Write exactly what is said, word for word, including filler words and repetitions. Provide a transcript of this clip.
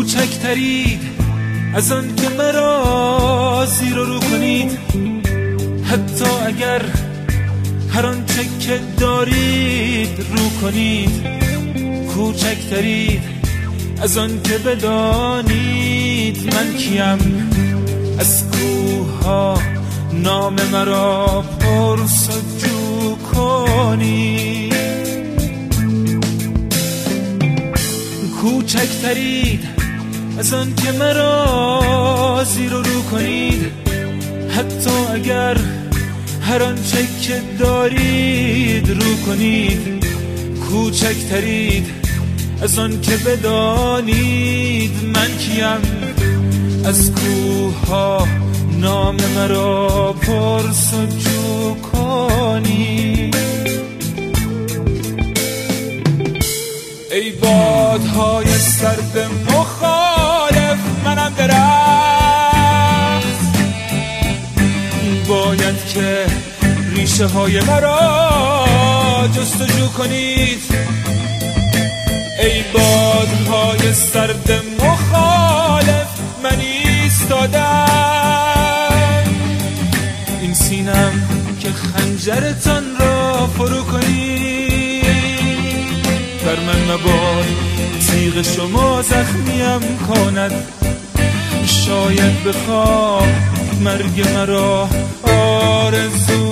کوچکترید از آن که مرا زیر و رو کنید، حتی اگر هر آنچه که دارید رو کنید. کوچکترید از آن که بدانید من کیم، از کوه ها نام مرا پرسجو کنید. کوچکترید از آن که مرا زیر و رو کنید، حتی اگر هر آنچه که دارید رو کنید. کوچکترید از آن که بدانید من کیم، از کوه ها نام مرا پرسجو کنید. ای بادهای سرد مخالف منم درخت، باید که ریشه های مرا جستجو کنید. ای بادهای سرد مخالف من ایستادم، این سینم که خنجرتان را فرو کنید. بر من مباد تیغ شما زخمیم کند، شاید بخواه مرگ مرا آرزو